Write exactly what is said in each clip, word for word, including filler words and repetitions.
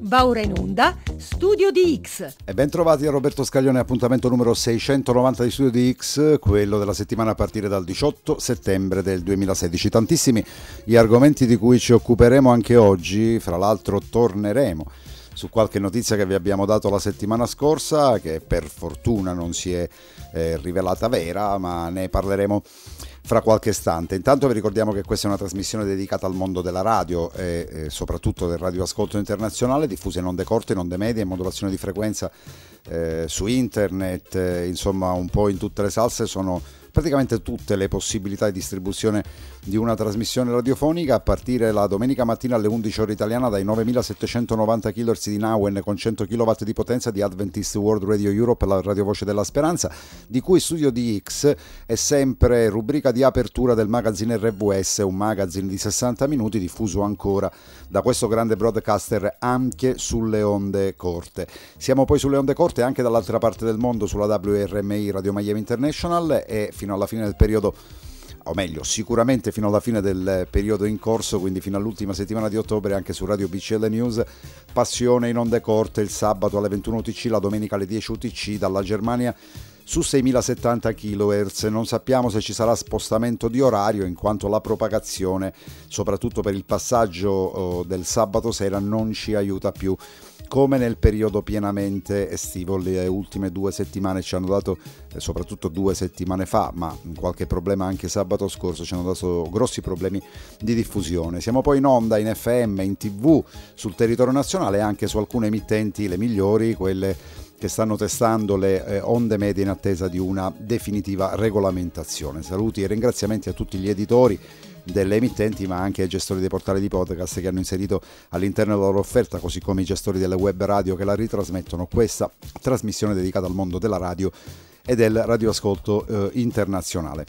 Va ora in onda Studio di X. E ben trovati a Roberto Scaglione, appuntamento numero seicentonovanta di Studio di X, quello della settimana a partire dal diciotto settembre del duemilasedici. Tantissimi gli argomenti di cui ci occuperemo anche oggi, fra l'altro torneremo su qualche notizia che vi abbiamo dato la settimana scorsa, che per fortuna non si è eh, rivelata vera, ma ne parleremo fra qualche istante. Intanto vi ricordiamo che questa è una trasmissione dedicata al mondo della radio e, e soprattutto del radioascolto internazionale, diffusa in onde corte, in onde medie, in modulazione di frequenza eh, su internet, eh, insomma un po' in tutte le salse. Sono praticamente tutte le possibilità di distribuzione di una trasmissione radiofonica, a partire la domenica mattina alle undici ore italiana dai novemilasettecentonovanta kilohertz di Nauen con cento chilowatt di potenza di Adventist World Radio Europe, la radiovoce della speranza, di cui Studio di X è sempre rubrica di apertura del magazine R V S, un magazine di sessanta minuti diffuso ancora da questo grande broadcaster anche sulle onde corte. Siamo poi sulle onde corte anche dall'altra parte del mondo, sulla W R M I Radio Miami International, e fino alla fine del periodo, o meglio sicuramente fino alla fine del periodo in corso, quindi fino all'ultima settimana di ottobre, anche su Radio B C L News, passione in onde corte il sabato alle ventuno U T C, la domenica alle dieci U T C dalla Germania su seimilasettanta kilohertz. Non sappiamo se ci sarà spostamento di orario, in quanto la propagazione, soprattutto per il passaggio oh, del sabato sera, non ci aiuta più come nel periodo pienamente estivo. Le ultime due settimane ci hanno dato, eh, soprattutto due settimane fa, ma qualche problema anche sabato scorso, ci hanno dato grossi problemi di diffusione. Siamo poi in onda, in F M, in tivù, sul territorio nazionale e anche su alcune emittenti, le migliori, quelle che stanno testando le eh, onde medie in attesa di una definitiva regolamentazione. Saluti e ringraziamenti a tutti gli editori delle emittenti, ma anche ai gestori dei portali di podcast che hanno inserito all'interno della loro offerta, così come i gestori delle web radio che la ritrasmettono, questa trasmissione dedicata al mondo della radio e del radioascolto eh, internazionale.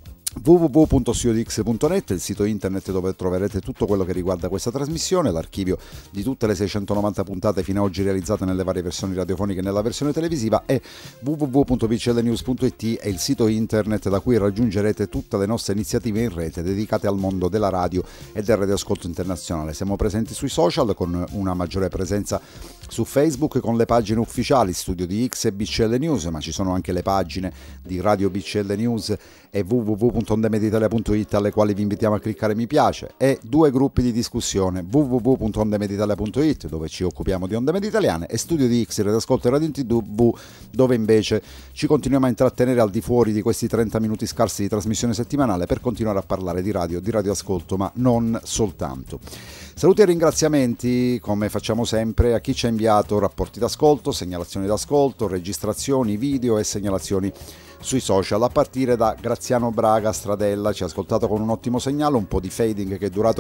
w w w punto studio di x punto net, il sito internet dove troverete tutto quello che riguarda questa trasmissione, l'archivio di tutte le seicentonovanta puntate fino ad oggi realizzate nelle varie versioni radiofoniche e nella versione televisiva, e w w w punto b c l news punto i t è il sito internet da cui raggiungerete tutte le nostre iniziative in rete dedicate al mondo della radio e del radioascolto internazionale. Siamo presenti sui social con una maggiore presenza su Facebook con le pagine ufficiali Studio di X e B C L News, ma ci sono anche le pagine di Radio B C L News e w w w punto ondemediitalia punto it, alle quali vi invitiamo a cliccare mi piace, e due gruppi di discussione, w w w punto ondemediitalia punto it, dove ci occupiamo di onde medie italiane, e Studio di X, radioascolto e radio in tv, dove invece ci continuiamo a intrattenere al di fuori di questi trenta minuti scarsi di trasmissione settimanale per continuare a parlare di radio, di radioascolto, ma non soltanto. Saluti e ringraziamenti, come facciamo sempre, a chi ci ha inviato rapporti d'ascolto, segnalazioni d'ascolto, registrazioni, video e segnalazioni sui social, a partire da Graziano Braga Stradella. Ci ha ascoltato con un ottimo segnale, un po' di fading che è durato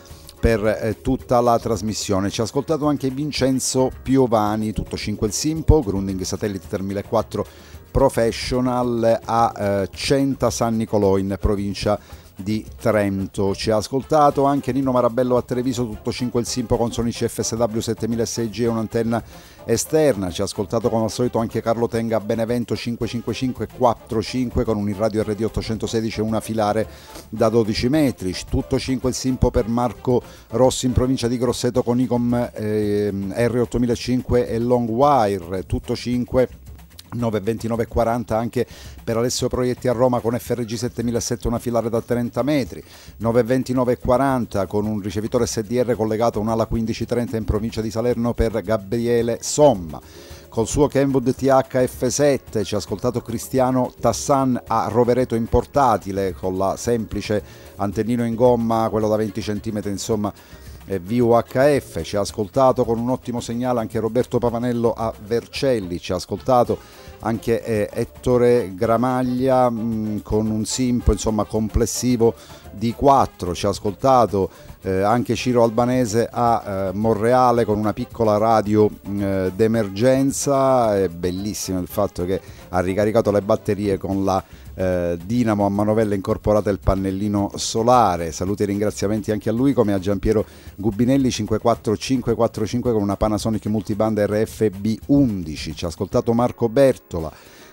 per eh, tutta la trasmissione. Ci ha ascoltato anche Vincenzo Piovani, tutto cinque il Simpo, Grundig Satellite tre mille quattro Professional a eh, Centa San Nicolò in provincia di Trento. Ci ha ascoltato anche Nino Marabello a Treviso, tutto cinque il Simpo con Sonic F S W settemilesei G e un'antenna esterna. Ci ha ascoltato come al solito anche Carlo Tenga a Benevento cinquecentocinquantacinque quarantacinque con un in radio R D ottocentosedici e una filare da dodici metri. Tutto cinque il Simpo per Marco Rossi in provincia di Grosseto con Icom eh, R ottomilacinque e Longwire. Tutto cinque nove ventinove quaranta anche per Alessio Proietti a Roma con F R G settemilasette una filare da trenta metri, nove ventinove quaranta con un ricevitore S D R collegato a un'ala quindici trenta in provincia di Salerno per Gabriele Somma. Col suo Kenwood T H F sette ci ha ascoltato Cristiano Tassan a Rovereto in portatile con la semplice antennino in gomma, quello da venti centimetri, insomma V U H F. Ci ha ascoltato con un ottimo segnale anche Roberto Pavanello a Vercelli. Ci ha ascoltato anche eh, Ettore Gramaglia mh, con un Simpo insomma complessivo di quattro. Ci ha ascoltato eh, anche Ciro Albanese a eh, Monreale con una piccola radio eh, d'emergenza. È bellissimo il fatto che ha ricaricato le batterie con la eh, dinamo a manovella incorporata e il pannellino solare. Saluti e ringraziamenti anche a lui, come a Giampiero Gubinelli cinquantaquattro cinquecentoquarantacinque con una Panasonic multiband R F B undici. Ci ha ascoltato Marco Bertola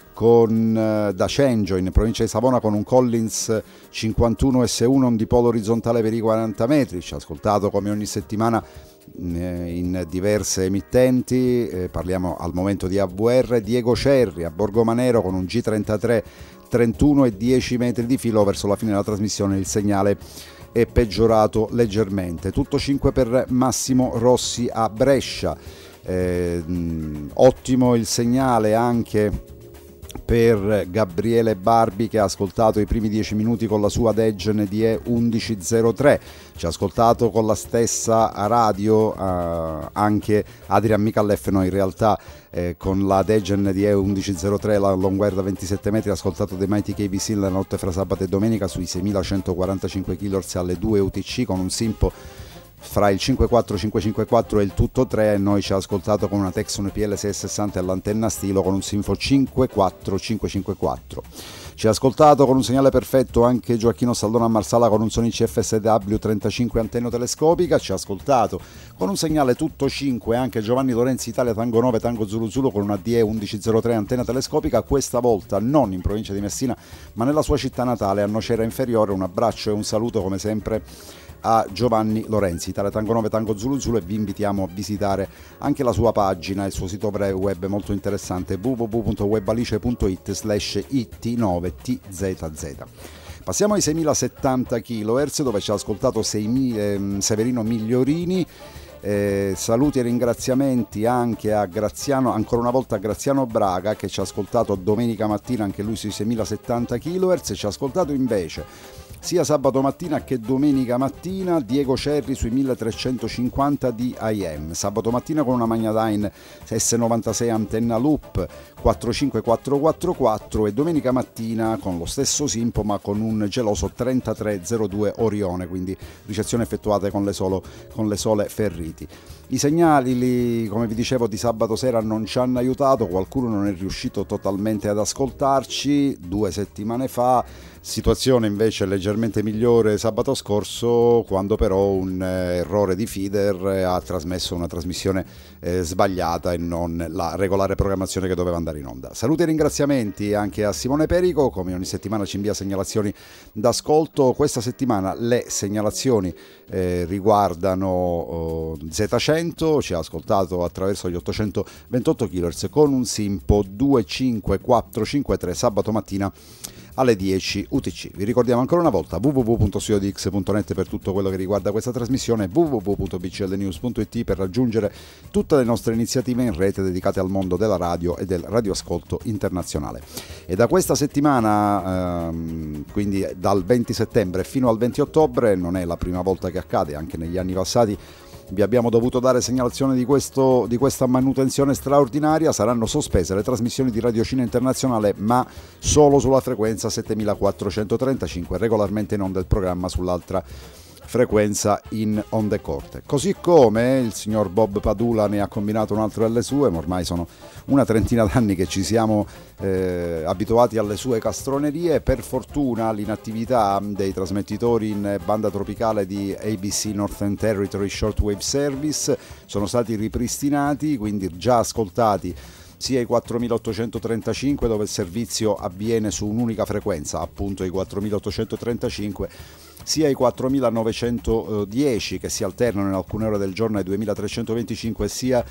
con uh, da Cengio in provincia di Savona con un Collins cinquantuno S uno, un dipolo orizzontale per i quaranta metri. Ci ha ascoltato come ogni settimana in diverse emittenti, eh, parliamo al momento di A V R. Diego Cerri a Borgomanero con un G trentatré trentuno e dieci metri di filo, verso la fine della trasmissione il segnale è peggiorato leggermente. Tutto cinque per Massimo Rossi a Brescia, eh, ottimo il segnale anche per Gabriele Barbi, che ha ascoltato i primi dieci minuti con la sua Degen D E undici zero tre. Ci ha ascoltato con la stessa radio eh, anche Adrian Micallef. No, in realtà eh, con la Degen D E undici zero tre, la longuerda ventisette metri, ha ascoltato dei Mighty K B C la notte fra sabato e domenica sui seimilacentoquarantacinque kHz alle due U T C con un Simpo fra il cinque quattro cinque cinque quattro e il tutto tre. Noi ci ha ascoltato con una Texon P L sei sessanta all'antenna stilo con un Sinfo cinque quattro cinque cinque quattro. Ci ha ascoltato con un segnale perfetto anche Gioacchino Saldona a Marsala con un Sony C F S W trentacinque antenna telescopica. Ci ha ascoltato con un segnale tutto cinque anche Giovanni Lorenzi Italia Tango nove Tango Zulu Zulu con una D E undici zero tre antenna telescopica, questa volta non in provincia di Messina ma nella sua città natale, a Nocera Inferiore. Un abbraccio e un saluto come sempre a Giovanni Lorenzi, Italia Tango nove Tango Zulu Zulu, e vi invitiamo a visitare anche la sua pagina, il suo sito web molto interessante w w w punto webalice punto it slash i t nove t z z. Passiamo ai seimilasettanta kHz dove ci ha ascoltato Severino Migliorini. Eh, saluti e ringraziamenti anche a Graziano, ancora una volta a Graziano Braga, che ci ha ascoltato domenica mattina anche lui sui seimilasettanta kHz. Ci ha ascoltato invece sia sabato mattina che domenica mattina Diego Cerri sui milletrecentocinquanta D I M, sabato mattina con una Magnadyne S novantasei antenna loop quattro cinque quattro quattro quattro e domenica mattina con lo stesso Simpo ma con un geloso trentatré zero due Orione, quindi ricezione effettuate con le, solo, con le sole Ferriti. I segnali, li, come vi dicevo, di sabato sera non ci hanno aiutato, qualcuno non è riuscito totalmente ad ascoltarci due settimane fa. Situazione invece leggermente migliore sabato scorso, quando però un eh, errore di feeder ha trasmesso una trasmissione eh, sbagliata e non la regolare programmazione che doveva andare in onda. Saluti e ringraziamenti anche a Simone Perico, come ogni settimana ci invia segnalazioni d'ascolto. Questa settimana le segnalazioni eh, riguardano oh, Z cento, ci ha ascoltato attraverso gli ottocentoventotto kHz con un Simpo due cinque quattro cinque tre sabato mattina alle dieci U T C. Vi ricordiamo ancora una volta w w w punto studio d x punto net per tutto quello che riguarda questa trasmissione, w w w punto b c l news punto i t per raggiungere tutte le nostre iniziative in rete dedicate al mondo della radio e del radioascolto internazionale. E da questa settimana, ehm, quindi dal venti settembre fino al venti ottobre, non è la prima volta che accade, anche negli anni passati vi abbiamo dovuto dare segnalazione di, questo, di questa manutenzione straordinaria. Saranno sospese le trasmissioni di Radio Cina Internazionale, ma solo sulla frequenza settemilaquattrocentotrentacinque, regolarmente in onda il programma sull'altra frequenza in onde corte. Così come il signor Bob Padula ne ha combinato un altro delle sue, ma ormai sono una trentina d'anni che ci siamo eh, abituati alle sue castronerie. Per fortuna l'inattività dei trasmettitori in banda tropicale di A B C Northern Territory Shortwave Service sono stati ripristinati, quindi già ascoltati sia i quattromilaottocentotrentacinque, dove il servizio avviene su un'unica frequenza, appunto i quattromilaottocentotrentacinque, sia i quattromilanovecentodieci che si alternano in alcune ore del giorno ai duemilatrecentoventicinque, sia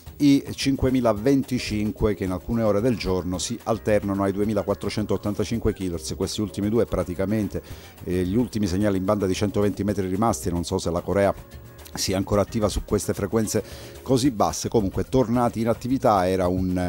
i cinquemilaventicinque che in alcune ore del giorno si alternano ai duemilaquattrocentottantacinque kHz. Questi ultimi due praticamente eh, gli ultimi segnali in banda di centoventi metri rimasti. Non so se la Corea sia ancora attiva su queste frequenze così basse. Comunque, tornati in attività, era un,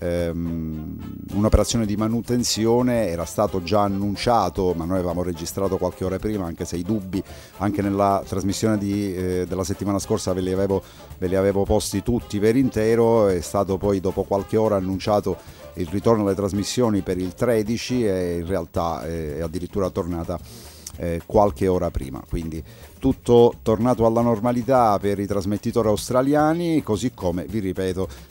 ehm, un'operazione di manutenzione, era stato già annunciato, ma noi avevamo registrato qualche ora prima, anche se i dubbi anche nella trasmissione di, eh, della settimana scorsa ve li, avevo, ve li avevo posti tutti per intero. È stato poi dopo qualche ora annunciato il ritorno alle trasmissioni per il tredici e in realtà è addirittura tornata eh, qualche ora prima, quindi tutto tornato alla normalità per i trasmettitori australiani, così come, vi ripeto,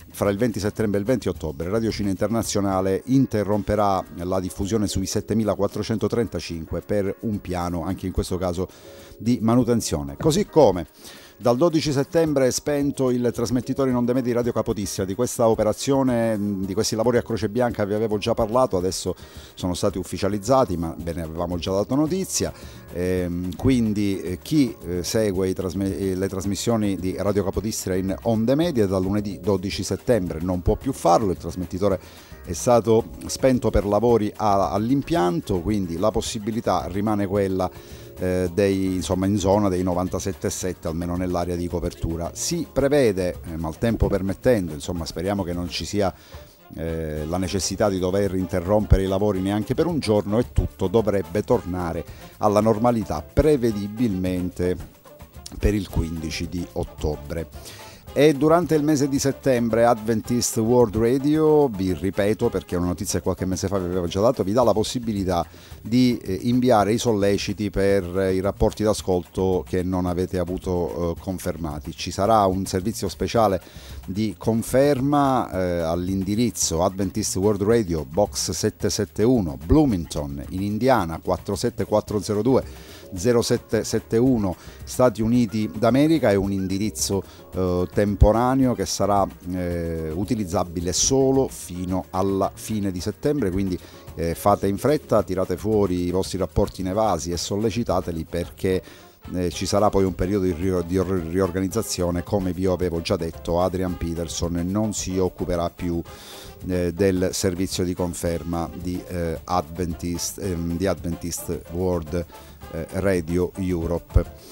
fra il venti settembre e il venti ottobre Radio Cine Internazionale interromperà la diffusione sui settemilaquattrocentotrentacinque per un piano, anche in questo caso, di manutenzione. Così come dal dodici settembre è spento il trasmettitore in onde medie di Radio Capodistria. Di questa operazione, di questi lavori a Croce Bianca vi avevo già parlato, adesso sono stati ufficializzati, ma ve ne avevamo già dato notizia. Ehm, quindi eh, chi eh, segue i trasme- le trasmissioni di Radio Capodistria in onde medie dal lunedì dodici settembre non può più farlo, il trasmettitore è stato spento per lavori a- all'impianto, quindi la possibilità rimane quella eh, dei, insomma, in zona dei novantasette virgola sette, almeno nell'area di copertura. Si prevede, eh, ma il tempo permettendo, insomma speriamo che non ci sia Eh, la necessità di dover interrompere i lavori neanche per un giorno, e tutto dovrebbe tornare alla normalità prevedibilmente per il quindici di ottobre. E durante il mese di settembre Adventist World Radio, vi ripeto perché è una notizia che qualche mese fa vi avevo già dato, vi dà la possibilità di eh, inviare i solleciti per eh, i rapporti d'ascolto che non avete avuto eh, confermati. Ci sarà un servizio speciale di conferma eh, all'indirizzo Adventist World Radio, box settecentosettantuno, Bloomington in Indiana, quattro sette quattro zero due zero sette sette uno, Stati Uniti d'America. È un indirizzo eh, temporaneo che sarà eh, utilizzabile solo fino alla fine di settembre, quindi eh, fate in fretta, tirate fuori i vostri rapporti inevasi e sollecitateli, perché Eh, ci sarà poi un periodo di, ri- di riorganizzazione. Come vi avevo già detto, Adrian Peterson non si occuperà più eh, del servizio di conferma di, eh, Adventist, ehm, di Adventist World eh, Radio Europe.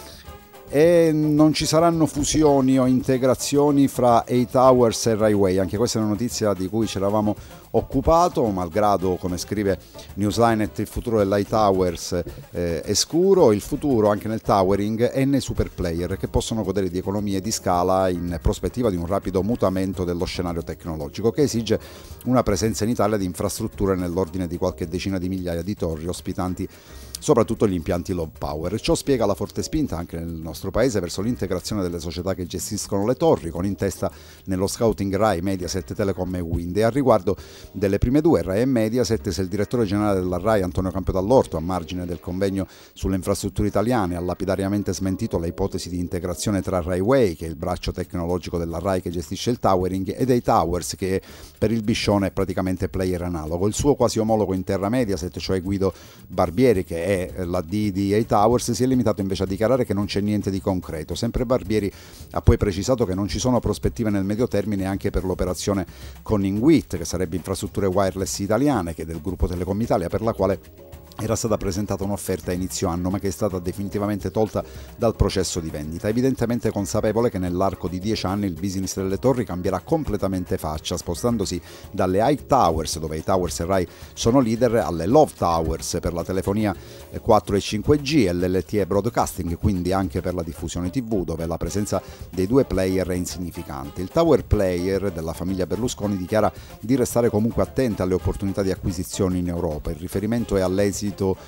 E non ci saranno fusioni o integrazioni fra eight Hours e Rai Way. Anche questa è una notizia di cui ci eravamo occupato, malgrado, come scrive Newslinet, il futuro dell'eight Hours eh, è scuro. Il futuro anche nel towering e nei super player, che possono godere di economie di scala in prospettiva di un rapido mutamento dello scenario tecnologico, che esige una presenza in Italia di infrastrutture nell'ordine di qualche decina di migliaia di torri ospitanti soprattutto gli impianti low power. Ciò spiega la forte spinta anche nel nostro paese verso l'integrazione delle società che gestiscono le torri, con in testa nello scouting Rai, Mediaset, Telecom e Wind. E a riguardo delle prime due, Rai e Mediaset, se il direttore generale della Rai, Antonio Campio Dall'Orto, a margine del convegno sulle infrastrutture italiane, ha lapidariamente smentito le ipotesi di integrazione tra Rai Way, che è il braccio tecnologico della Rai che gestisce il towering, e dei Towers, che per il Biscione è praticamente player analogo. Il suo quasi omologo in terra Mediaset, cioè Guido Barbieri, che è la D di eight Hours, si è limitato invece a dichiarare che non c'è niente di concreto. Sempre Barbieri ha poi precisato che non ci sono prospettive nel medio termine anche per l'operazione con Inwit, che sarebbe infrastrutture wireless italiane, che è del gruppo Telecom Italia, per la quale era stata presentata un'offerta a inizio anno, ma che è stata definitivamente tolta dal processo di vendita, evidentemente consapevole che nell'arco di dieci anni il business delle torri cambierà completamente faccia, spostandosi dalle High Towers, dove i Towers e Rai sono leader, alle Love Towers per la telefonia quattro e cinque G e l'L T E Broadcasting, quindi anche per la diffusione tivù, dove la presenza dei due player è insignificante. Il Tower Player della famiglia Berlusconi dichiara di restare comunque attenta alle opportunità di acquisizioni in Europa. Il riferimento è all'esito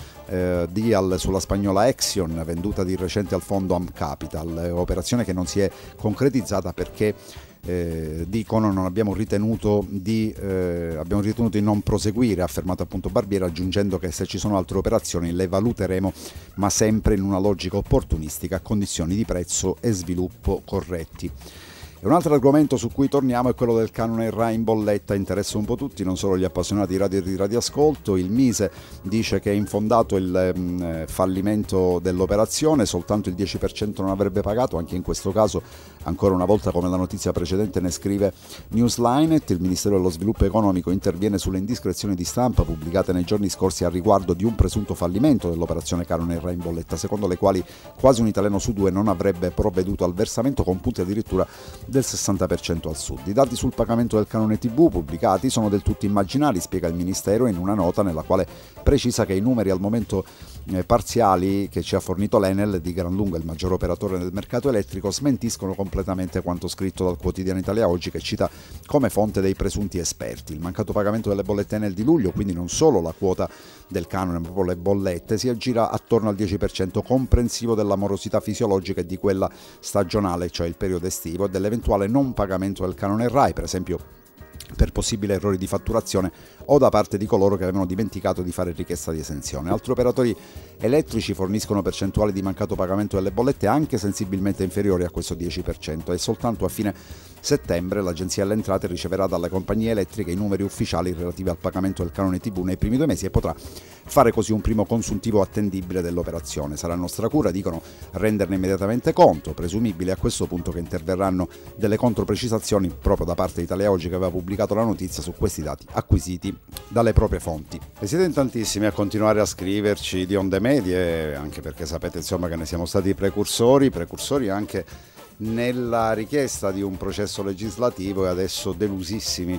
Eh, deal sulla spagnola Axion, venduta di recente al fondo Am Capital, operazione che non si è concretizzata perché eh, dicono non abbiamo ritenuto di eh, abbiamo ritenuto di non proseguire, ha affermato appunto Barbieri, aggiungendo che se ci sono altre operazioni le valuteremo, ma sempre in una logica opportunistica, a condizioni di prezzo e sviluppo corretti. E un altro argomento su cui torniamo è quello del canone Rai in bolletta. Interessa un po' tutti, non solo gli appassionati di radio e di radioascolto. Il Mise dice che è infondato il mh, fallimento dell'operazione, soltanto il dieci per cento non avrebbe pagato. Anche in questo caso, ancora una volta come la notizia precedente ne scrive Newslinet, il Ministero dello Sviluppo Economico interviene sulle indiscrezioni di stampa pubblicate nei giorni scorsi a riguardo di un presunto fallimento dell'operazione canone Rai in bolletta, secondo le quali quasi un italiano su due non avrebbe provveduto al versamento, con punti addirittura del sessanta per cento al sud. I dati sul pagamento del canone tivù pubblicati sono del tutto immaginari, spiega il Ministero in una nota nella quale precisa che i numeri al momento eh, parziali che ci ha fornito l'Enel, di gran lunga il maggior operatore del mercato elettrico, smentiscono completamente quanto scritto dal quotidiano Italia Oggi, che cita come fonte dei presunti esperti. Il mancato pagamento delle bollette Enel di luglio, quindi non solo la quota del canone ma proprio le bollette, si aggira attorno al dieci per cento, comprensivo della morosità fisiologica e di quella stagionale, cioè il periodo estivo, e delle eventuale non pagamento del canone RAI, per esempio per possibili errori di fatturazione o da parte di coloro che avevano dimenticato di fare richiesta di esenzione. Altri operatori elettrici forniscono percentuali di mancato pagamento delle bollette anche sensibilmente inferiori a questo dieci per cento e soltanto a fine settembre l'Agenzia delle Entrate riceverà dalle compagnie elettriche i numeri ufficiali relativi al pagamento del canone tivù nei primi due mesi e potrà fare così un primo consuntivo attendibile dell'operazione. Sarà nostra cura, dicono, renderne immediatamente conto, presumibile a questo punto che interverranno delle controprecisazioni proprio da parte di Italia Oggi, che aveva pubblicato la notizia su questi dati acquisiti dalle proprie fonti. E siete in tantissimi a continuare a scriverci di onde medie, anche perché sapete insomma che ne siamo stati precursori, precursori anche nella richiesta di un processo legislativo e adesso delusissimi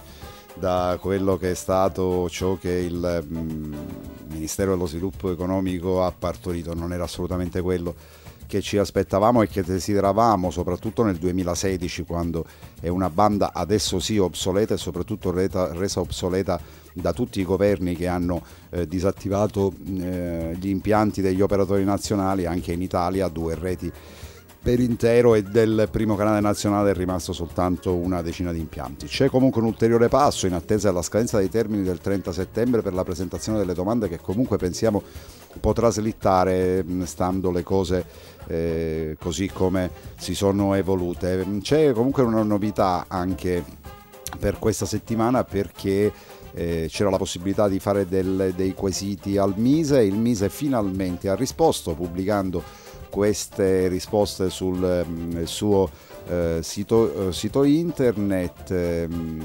da quello che è stato ciò che il mm, Ministero dello Sviluppo Economico ha partorito. Non era assolutamente quello che ci aspettavamo e che desideravamo, soprattutto nel duemilasedici, quando è una banda adesso sì obsoleta e soprattutto reta, resa obsoleta da tutti i governi che hanno eh, disattivato eh, gli impianti degli operatori nazionali. Anche in Italia due reti per intero e del primo canale nazionale è rimasto soltanto una decina di impianti. C'è comunque un ulteriore passo in attesa della scadenza dei termini del trenta settembre per la presentazione delle domande, che comunque pensiamo potrà slittare stando le cose eh, così come si sono evolute. C'è comunque una novità anche per questa settimana, perché eh, c'era la possibilità di fare del, dei quesiti al Mise. Il Mise finalmente ha risposto pubblicando queste risposte sul eh, suo eh, sito, eh, sito internet. Eh,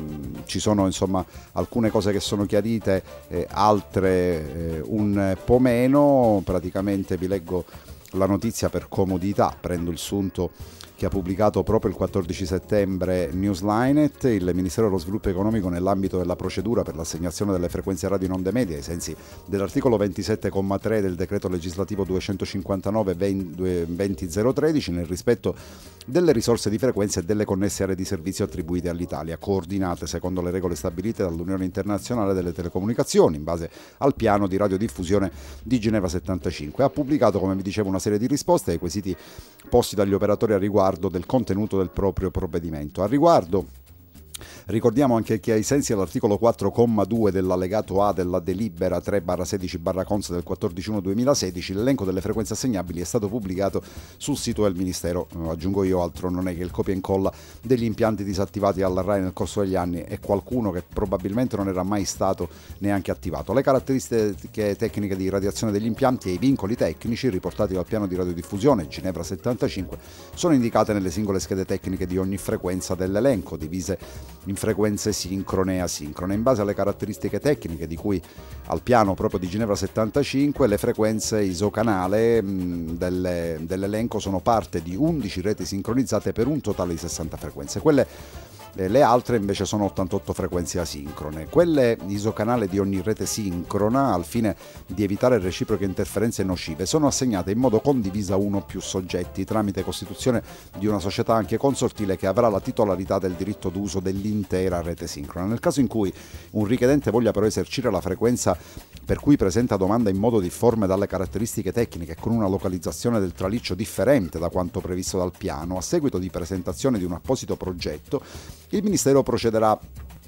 ci sono insomma alcune cose che sono chiarite, eh, altre eh, un po' meno. Praticamente vi leggo la notizia per comodità, prendo il sunto che ha pubblicato proprio il quattordici settembre Newslinet. Il Ministero dello Sviluppo Economico, nell'ambito della procedura per l'assegnazione delle frequenze radio in onde medie ai sensi dell'articolo ventisette comma tre del decreto legislativo duecentocinquantanove venti zero tredici, nel rispetto delle risorse di frequenze e delle connesse aree di servizio attribuite all'Italia, coordinate secondo le regole stabilite dall'Unione Internazionale delle Telecomunicazioni in base al piano di radiodiffusione di Ginevra settantacinque, ha pubblicato, come vi dicevo, una serie di risposte ai quesiti posti dagli operatori a riguardo del contenuto del proprio provvedimento. A riguardo ricordiamo anche che ai sensi dell'articolo quattro comma due dell'allegato A della delibera tre barra sedici barra Cons del quattordici uno duemilasedici, l'elenco delle frequenze assegnabili è stato pubblicato sul sito del Ministero. Aggiungo io, altro non è che il copia e incolla degli impianti disattivati alla RAI nel corso degli anni e qualcuno che probabilmente non era mai stato neanche attivato. Le caratteristiche tecniche di radiazione degli impianti e i vincoli tecnici riportati dal piano di radiodiffusione Ginevra settantacinque sono indicate nelle singole schede tecniche di ogni frequenza dell'elenco, divise in frequenze sincrone e asincrone. In base alle caratteristiche tecniche di cui al piano proprio di Ginevra settantacinque, le frequenze isocanale mh, delle, dell'elenco sono parte di undici reti sincronizzate per un totale di sessanta frequenze. Quelle Le altre invece sono ottantotto frequenze asincrone. Quelle isocanale di ogni rete sincrona, al fine di evitare reciproche interferenze nocive, sono assegnate in modo condiviso a uno o più soggetti tramite costituzione di una società anche consortile che avrà la titolarità del diritto d'uso dell'intera rete sincrona. Nel caso in cui un richiedente voglia però esercire la frequenza per cui presenta domanda in modo difforme dalle caratteristiche tecniche e con una localizzazione del traliccio differente da quanto previsto dal piano, a seguito di presentazione di un apposito progetto, il Ministero procederà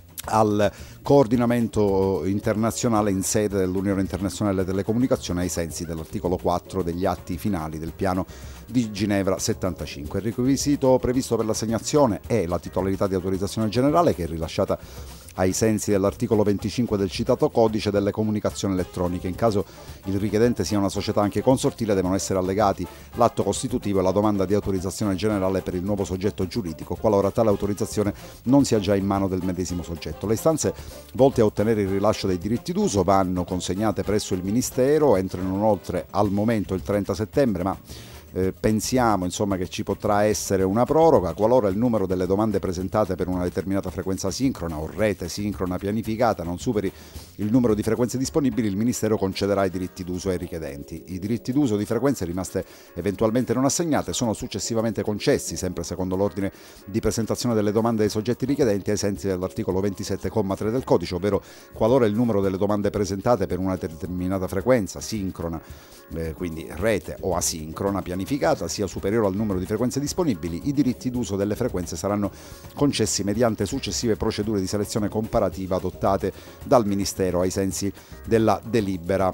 al coordinamento internazionale in sede dell'Unione Internazionale delle Telecomunicazioni ai sensi dell'articolo quattro degli atti finali del piano di Ginevra settantacinque. Il requisito previsto per l'assegnazione è la titolarità di autorizzazione generale, che è rilasciata ai sensi dell'articolo venticinque del citato codice delle comunicazioni elettroniche. In caso il richiedente sia una società anche consortile, devono essere allegati l'atto costitutivo e la domanda di autorizzazione generale per il nuovo soggetto giuridico, qualora tale autorizzazione non sia già in mano del medesimo soggetto. Le istanze volte a ottenere il rilascio dei diritti d'uso vanno consegnate presso il Ministero entro non oltre al momento il trenta settembre, ma Eh, pensiamo insomma che ci potrà essere una proroga qualora il numero delle domande presentate per una determinata frequenza sincrona o rete sincrona pianificata non superi il numero di frequenze disponibili. Il Ministero concederà i diritti d'uso ai richiedenti. I diritti d'uso di frequenze rimaste eventualmente non assegnate sono successivamente concessi, sempre secondo l'ordine di presentazione delle domande dei soggetti richiedenti ai sensi dell'articolo ventisette comma tre del codice, ovvero qualora il numero delle domande presentate per una determinata frequenza sincrona, eh, quindi rete o asincrona pianificata, pianificata sia superiore al numero di frequenze disponibili, i diritti d'uso delle frequenze saranno concessi mediante successive procedure di selezione comparativa adottate dal Ministero ai sensi della delibera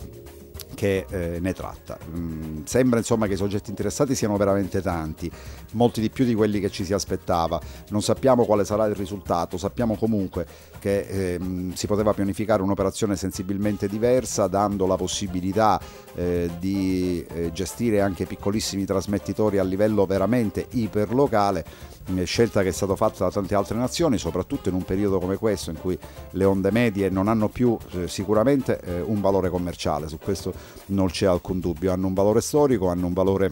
che eh, ne tratta. Mm, sembra insomma che i soggetti interessati siano veramente tanti, molti di più di quelli che ci si aspettava. Non sappiamo quale sarà il risultato, sappiamo comunque che ehm, si poteva pianificare un'operazione sensibilmente diversa, dando la possibilità eh, di eh, gestire anche piccolissimi trasmettitori a livello veramente iperlocale, scelta che è stata fatta da tante altre nazioni, soprattutto in un periodo come questo in cui le onde medie non hanno più eh, sicuramente eh, un valore commerciale. Su questo non c'è alcun dubbio, hanno un valore storico, hanno un valore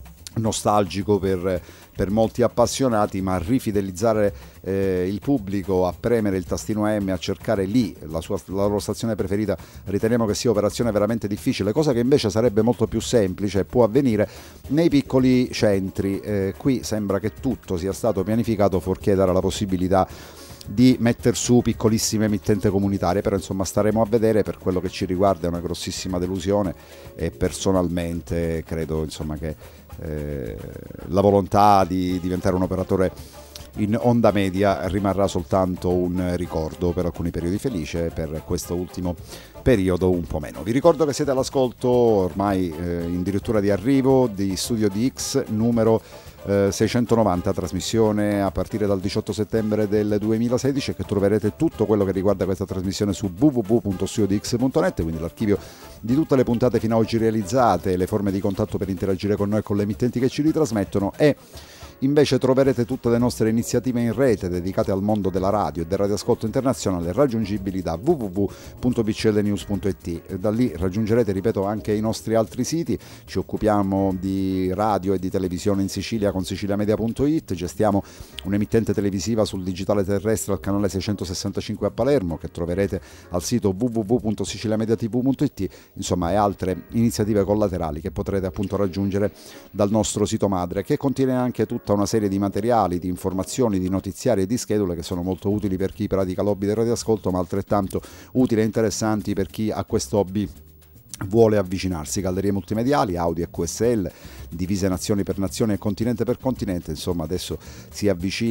nostalgico per, per molti appassionati, ma rifidelizzare eh, il pubblico, a premere il tastino M, a cercare lì la, sua, la loro stazione preferita, riteniamo che sia operazione veramente difficile, cosa che invece sarebbe molto più semplice e può avvenire nei piccoli centri. Eh, qui sembra che tutto sia stato pianificato fuorché dare la possibilità di mettere su piccolissime emittenti comunitarie, però insomma staremo a vedere. Per quello che ci riguarda è una grossissima delusione e personalmente credo insomma che eh, la volontà di diventare un operatore in onda media rimarrà soltanto un ricordo per alcuni periodi felice, per questo ultimo periodo un po' meno. Vi ricordo che siete all'ascolto ormai eh, in dirittura di arrivo di Studio D X numero eh, seicentonovanta, trasmissione a partire dal diciotto settembre del duemilasedici, e che troverete tutto quello che riguarda questa trasmissione su w w w punto studio d x punto net, quindi l'archivio di tutte le puntate fino ad oggi realizzate, le forme di contatto per interagire con noi e con le emittenti che ci ritrasmettono, e invece troverete tutte le nostre iniziative in rete dedicate al mondo della radio e del radioascolto internazionale, raggiungibili da w w w punto b c l news punto i t. Da lì raggiungerete, ripeto, anche i nostri altri siti. Ci occupiamo di radio e di televisione in Sicilia con siciliamedia punto i t, gestiamo un'emittente televisiva sul digitale terrestre al canale seicentosessantacinque a Palermo, che troverete al sito w w w punto siciliamedia t v punto i t, insomma, e altre iniziative collaterali che potrete appunto raggiungere dal nostro sito madre, che contiene anche tutta una serie di materiali, di informazioni, di notiziari e di schedule che sono molto utili per chi pratica l'hobby del radioascolto, ma altrettanto utili e interessanti per chi a questo hobby vuole avvicinarsi. Gallerie multimediali, audio e Q S L, divise nazioni per nazioni e continente per continente. Insomma, adesso si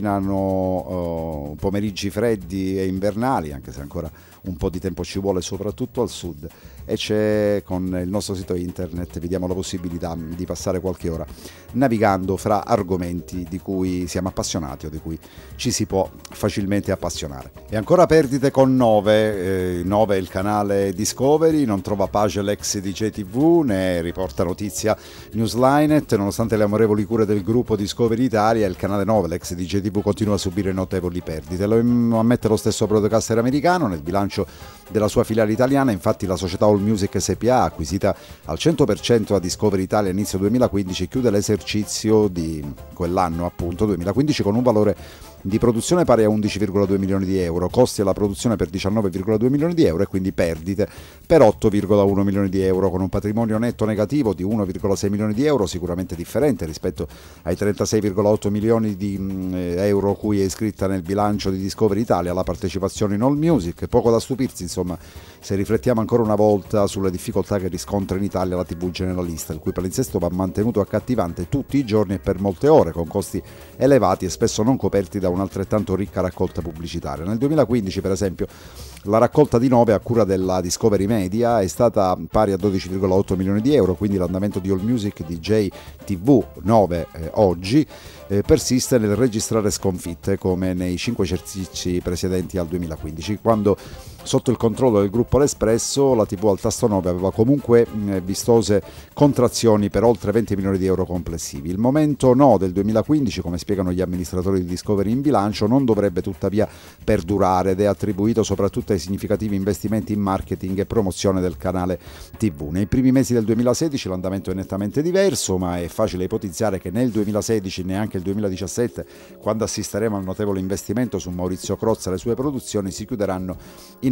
avvicinano uh, pomeriggi freddi e invernali, anche se ancora un po' di tempo ci vuole, soprattutto al sud, e c'è, con il nostro sito internet vi diamo la possibilità di passare qualche ora navigando fra argomenti di cui siamo appassionati o di cui ci si può facilmente appassionare. E ancora perdite con nove, eh, nove è il canale Discovery, non trova pace l'ex D J T V, ne riporta notizia Newslinet. Nonostante le amorevoli cure del gruppo Discovery Italia, il canale nove, l'ex D J T V, continua a subire notevoli perdite. Lo ammette lo stesso broadcaster americano nel bilancio della sua filiale italiana. Infatti la società All Music S P A, acquisita al cento per cento a Discovery Italia a inizio duemilaquindici, chiude l'esercizio di quell'anno, appunto duemilaquindici, con un valore di produzione pari a undici virgola due milioni di euro, costi alla produzione per diciannove virgola due milioni di euro e quindi perdite per otto virgola uno milioni di euro, con un patrimonio netto negativo di uno virgola sei milioni di euro, sicuramente differente rispetto ai trentasei virgola otto milioni di euro cui è iscritta nel bilancio di Discovery Italia la partecipazione in All Music. Poco da stupirsi, insomma, se riflettiamo ancora una volta sulle difficoltà che riscontra in Italia la tivù generalista, il cui palinsesto va mantenuto accattivante tutti i giorni e per molte ore, con costi elevati e spesso non coperti da un'altrettanto ricca raccolta pubblicitaria. Nel duemilaquindici, per esempio, la raccolta di nove a cura della Discovery Media è stata pari a dodici virgola otto milioni di euro, quindi l'andamento di All Music D J T V nove eh, oggi eh, persiste nel registrare sconfitte come nei cinque esercizi precedenti al duemilaquindici, quando sotto il controllo del gruppo L'Espresso la tivù al tasto nove aveva comunque mh, vistose contrazioni per oltre venti milioni di euro complessivi. Il momento no del duemilaquindici, come spiegano gli amministratori di Discovery in bilancio, non dovrebbe tuttavia perdurare ed è attribuito soprattutto ai significativi investimenti in marketing e promozione del canale tivù. Nei primi mesi del duemilasedici l'andamento è nettamente diverso, ma è facile ipotizzare che nel duemilasedici, neanche il duemiladiciassette, quando assisteremo al notevole investimento su Maurizio Crozza e le sue produzioni, si chiuderanno in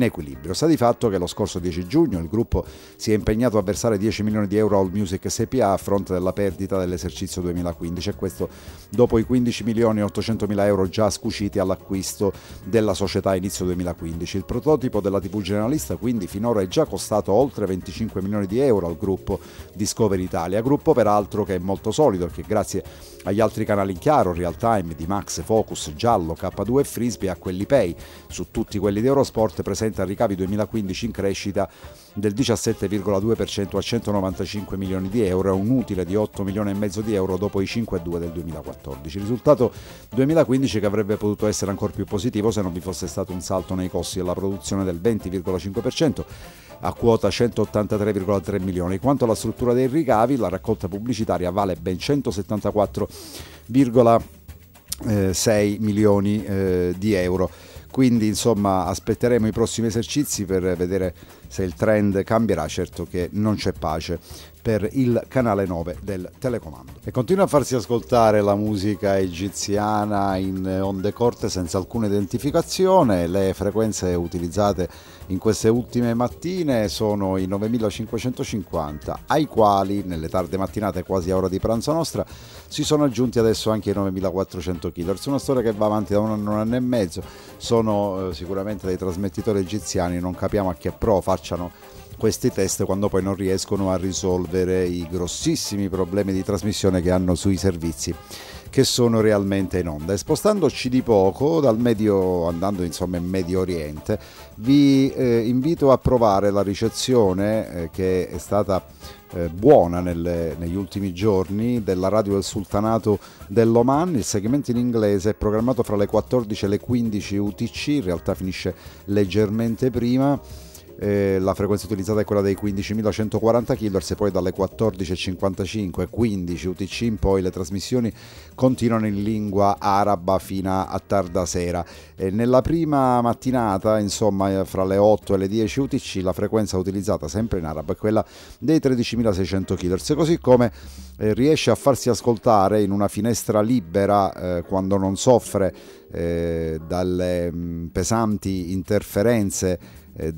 in equilibrio. Sta di fatto che lo scorso dieci giugno il gruppo si è impegnato a versare dieci milioni di euro al Music S P A a fronte della perdita dell'esercizio duemilaquindici, e questo dopo i quindici milioni e ottocentomila euro già scuciti all'acquisto della società a inizio duemilaquindici. Il prototipo della tivù generalista quindi finora è già costato oltre venticinque milioni di euro al gruppo Discovery Italia, gruppo peraltro che è molto solido, che grazie agli altri canali in chiaro, Real Time, D-Max, Focus, Giallo, K due e Frisbee, a quelli Pay su tutti quelli di Eurosport, presenta ricavi duemilaquindici in crescita del diciassette virgola due per cento a centonovantacinque milioni di euro e un utile di otto milioni e mezzo di euro dopo i cinque virgola due del duemilaquattordici. Risultato duemilaquindici che avrebbe potuto essere ancora più positivo se non vi fosse stato un salto nei costi della produzione del venti virgola cinque per cento a quota centottantatré virgola tre milioni. Quanto alla struttura dei ricavi, la raccolta pubblicitaria vale ben centosettantaquattro virgola sei milioni eh, di euro. Quindi insomma aspetteremo i prossimi esercizi per vedere se il trend cambierà. Certo che non c'è pace per il canale nove del telecomando. E continua a farsi ascoltare la musica egiziana in onde corte senza alcuna identificazione. Le frequenze utilizzate in queste ultime mattine sono i novemilacinquecentocinquanta, ai quali nelle tarde mattinate, quasi a ora di pranzo nostra, si sono aggiunti adesso anche i novemilaquattrocento kHz. Una storia che va avanti da un anno, un anno e mezzo. Sono eh, sicuramente dei trasmettitori egiziani, non capiamo a che pro facciano questi test quando poi non riescono a risolvere i grossissimi problemi di trasmissione che hanno sui servizi che sono realmente in onda. E spostandoci di poco dal Medio, andando insomma in Medio Oriente, vi eh, invito a provare la ricezione eh, che è stata eh, buona nelle, negli ultimi giorni della radio del Sultanato dell'Oman. Il segmento in inglese è programmato fra le quattordici e le quindici U T C, in realtà finisce leggermente prima. Eh, la frequenza utilizzata è quella dei quindicimilacentoquaranta kHz e poi dalle quattordici e cinquantacinque quindici U T C in poi le trasmissioni continuano in lingua araba fino a tarda sera. E nella prima mattinata, insomma, fra le otto e le dieci U T C, la frequenza utilizzata sempre in arabo è quella dei tredicimilaseicento kHz, così come eh, riesce a farsi ascoltare in una finestra libera eh, quando non soffre eh, dalle mh, pesanti interferenze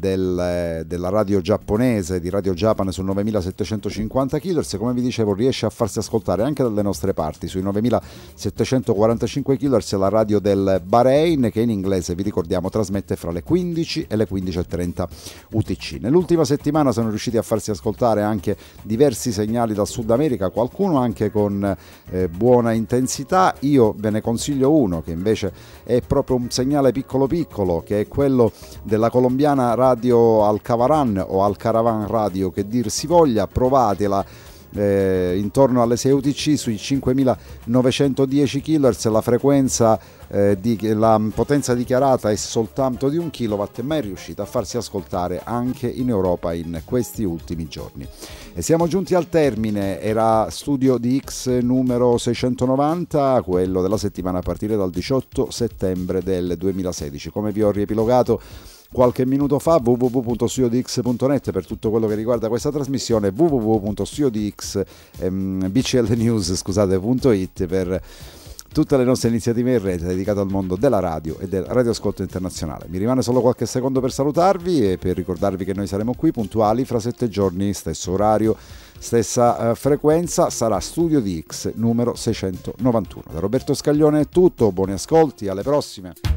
Del, della radio giapponese di Radio Japan su novemilasettecentocinquanta kHz. Come vi dicevo, riesce a farsi ascoltare anche dalle nostre parti sui novemilasettecentoquarantacinque kHz la radio del Bahrain, che in inglese, vi ricordiamo, trasmette fra le quindici e le quindici e trenta U T C. Nell'ultima settimana sono riusciti a farsi ascoltare anche diversi segnali dal Sud America, qualcuno anche con eh, buona intensità. Io ve ne consiglio uno che invece è proprio un segnale piccolo piccolo, che è quello della colombiana Radio Alcavaran o Alcaravan Radio, che dir si voglia. Provatela eh, intorno alle sei U T C sui cinquemilanovecentodieci kHz. La frequenza eh, di, la potenza dichiarata è soltanto di un kilowatt, ma è riuscita a farsi ascoltare anche in Europa in questi ultimi giorni. E siamo giunti al termine. Era Studio D X numero seicentonovanta, quello della settimana a partire dal diciotto settembre del duemilasedici. Come vi ho riepilogato qualche minuto fa, w w w punto studio d x punto net per tutto quello che riguarda questa trasmissione, w w w punto studio d x ehm, b c l news scusate punto it per tutte le nostre iniziative in rete dedicate al mondo della radio e del radioascolto internazionale. Mi rimane solo qualche secondo per salutarvi e per ricordarvi che noi saremo qui puntuali fra sette giorni, stesso orario, stessa uh, frequenza. Sarà Studio D X numero seicentonovantuno. Da Roberto Scaglione è tutto, buoni ascolti, alle prossime.